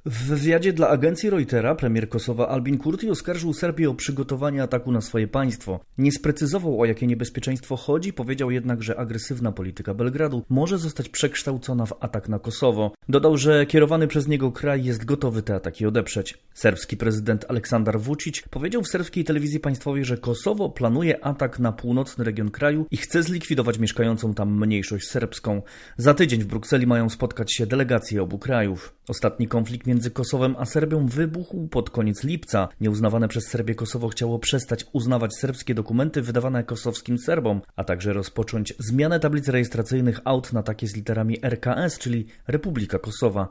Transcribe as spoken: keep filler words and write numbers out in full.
W wywiadzie dla agencji Reutera premier Kosowa Albin Kurti oskarżył Serbię o przygotowanie ataku na swoje państwo. Nie sprecyzował, o jakie niebezpieczeństwo chodzi, powiedział jednak, że agresywna polityka Belgradu może zostać przekształcona w atak na Kosowo. Dodał, że kierowany przez niego kraj jest gotowy te ataki odeprzeć. Serbski prezydent Aleksandar Vučić powiedział w serbskiej telewizji państwowej, że Kosowo planuje atak na północny region kraju i chce zlikwidować mieszkającą tam mniejszość serbską. Za tydzień w Brukseli mają spotkać się delegacje obu krajów. Ostatni konflikt między Kosowem a Serbią wybuchł pod koniec lipca. Nieuznawane przez Serbię Kosowo chciało przestać uznawać serbskie dokumenty wydawane kosowskim Serbom, a także rozpocząć zmianę tablic rejestracyjnych aut na takie z literami R K S, czyli Republika Kosowa.